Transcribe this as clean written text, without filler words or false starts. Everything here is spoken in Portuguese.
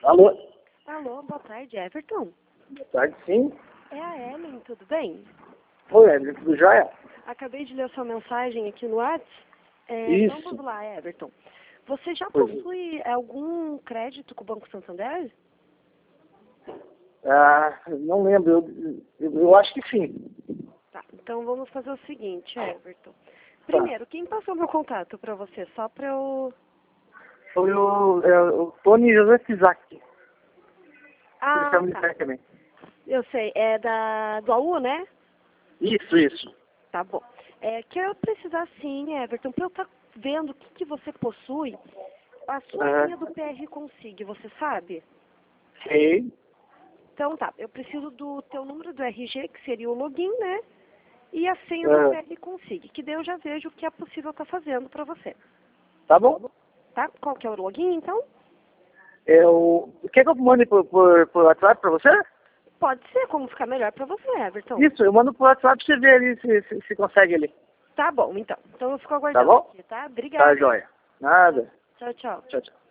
Alô? Alô, boa tarde, Everton. Boa tarde, sim. É a Ellen, tudo bem? Oi, Everton, tudo jóia? Acabei de ler sua mensagem aqui no WhatsApp. Isso. Vamos lá, Everton. Você já Pois é. possui algum crédito com o Banco Santander? Ah, não lembro, eu acho que sim. Tá, então vamos fazer o seguinte, Everton. Tá. Primeiro, quem passou meu contato para você? Só para eu... Foi o Tony José Kizak. Ah, Ele tá. chama de também. Eu sei, é do AU, né? Isso. Tá bom. Que eu precisar sim, Everton, para eu estar vendo o que você possui, a sua senha do PR Consig, você sabe? Sei. Então tá, eu preciso do teu número do RG, que seria o login, né? E a senha do PR Consig, que daí eu já vejo o que é possível estar fazendo para você. Tá bom? Tá? Qual que é o login, então? Quer que eu mande por WhatsApp pra você? Pode ser, como ficar melhor para você, Everton. Isso, eu mando por WhatsApp pra você ver ali se consegue ali. Tá bom, então. Então eu fico Tá aguardando bom? aqui, tá? Tá Obrigada. jóia. Nada. Tchau, tchau. Tchau, tchau.